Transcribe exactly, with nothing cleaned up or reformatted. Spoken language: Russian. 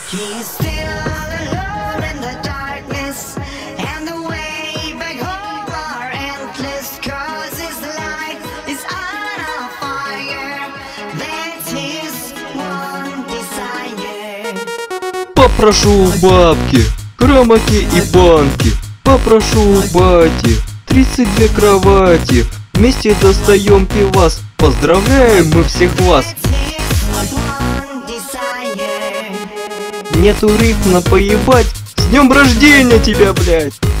He's still alone in the darkness, and the way back home are endless, 'cause his life is on a fire. That's his one desire. Попрошу у бабки грамотки и банки. Попрошу у бати тридцать две кровати. Вместе достаем пивас. Поздравляем мы всех вас. Нету рифма поебать. С днем рождения тебя, блядь!